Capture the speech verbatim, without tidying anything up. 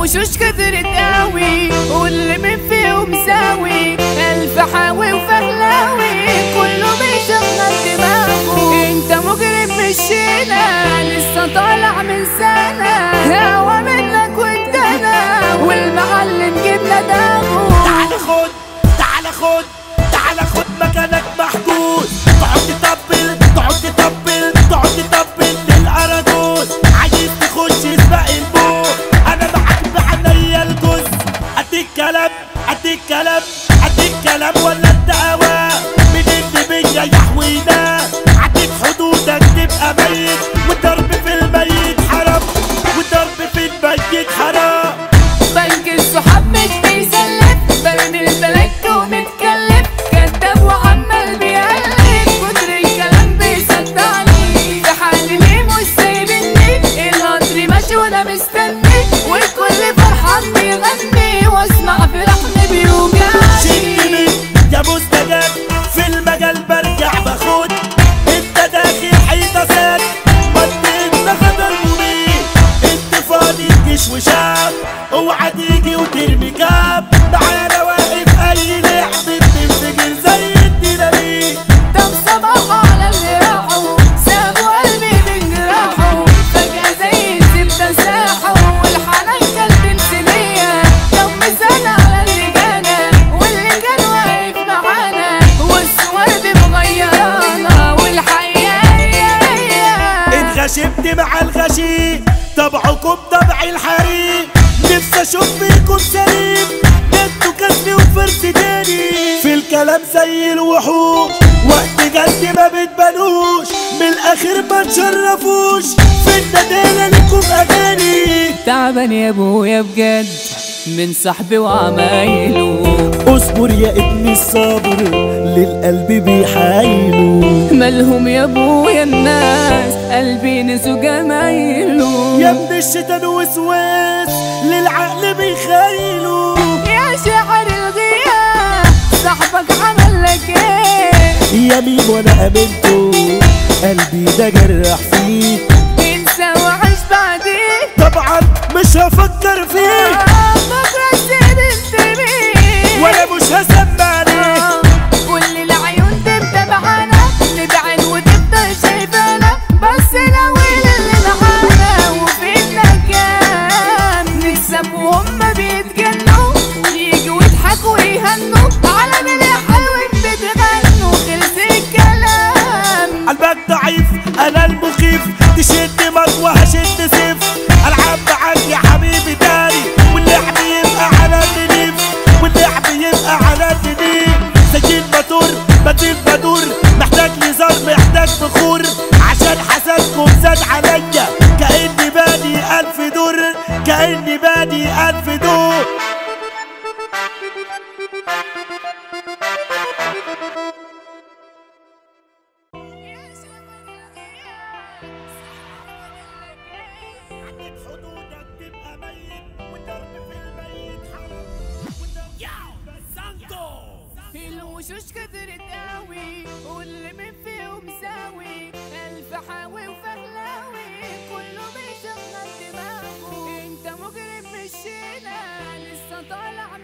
الوشوش كترت قوي واللي من فيهم مساوي الف حاوي وفهلاوي كله بيشغل دماغه. انت مجرم مشينا لسه طالع من سنة هوا منك وانت انا والمعلم جبنا داغه. تعال خد تعال خد تعال خد مكانك محجوز. تقعد تطبل تقعد تطبل تقعد تطبل للأراجوز. عايز تخش سباق الموت انا معاك بعنايا الجوز. اديك كلام اديك كلام اديك كلام ولا انت هوا من اللي بيا يحوينا. عديت حدودك تبقى ميت والضرب في الميت حرام والضرب في الميت حرام. بنك الصحاب مش بيسلف برمي البلاك ومتكلف كداب وعمال بيقلب كتر الكلام بيصدعني. في حالي ليه مش سايبني القطر ماشي وانا مستني والكل فرحان بيغني واسمع في لحن بيوجعني. شدني يا مستجاب في المجال برجع باخد. انت داخل حيطة سد مدين بخبر مبين. انت فاضي جيش وشاب اوعى تيجي وترمي كاب. تعالى واقف اي لعبة بتنفجر زي الديناميت. طب صباح على اللي راحوا سابوا قلبي من جراحه فجأة زي الزبدة ساحوا والحنان كان تمثيلية. طب مثال على اللي جانا واللي كان واقف معانا والصور دي مغيرانا والحقيقة هي هي. اتغشمت مع الغشيم طبعكم طبع الحريم. نفسي اشوف فيكم سليم انتوا كسبي وفرس تاني. في الكلام زي الوحوش وقت جد ما بتبانوش من الاخر ما تشرفوش. في الندالة لكم اغاني. تعبان يا ابويا بجد من صاحبي وعمايله. اصبر يا ابني الصبر للقلب بيحايله. مالهم يا ابويا الناس قلبي نسوا جمايله. يا ابن الشيطان وسواس للعقل بيخايله. يا شاعر الغياب صاحبك عمل لك ايه؟ يا مين وانا امنته قلبي ده جرح فيه. انسى وعيش بعديه طبعا مش هفكر فيه بكره السيد انت مين ولا مش هسمعني. كل العيون تبقى معانا نبعد وتفضل شايفانا بس ناويل اللي معانا وفينا كام نكسب وهم بيتجنوا ويجوا يضحكوا ويهنوا على مين يا حلوين بتغنوا خلص الكلام. قلبك ضعيف انا المخيف تشد مطوة هشد سيف. العب معاك يا حبيبي تاني واللعب يبقى على النيف واللعب يبقى على النيف. سجين بدور بديل بدور محتاج لزار محتاج بخور عشان حسدكم زاد عليا كأني بادي ألف دور كأني بادي ألف دور. حدودك تبقى ميت والضرب في الميت حرام. الوشوش كترت قوي واللي من فيهم مساوي الف حاوي وفهلاوي كله بيشغل دماغه. انت مجرم مشينا لسه طالع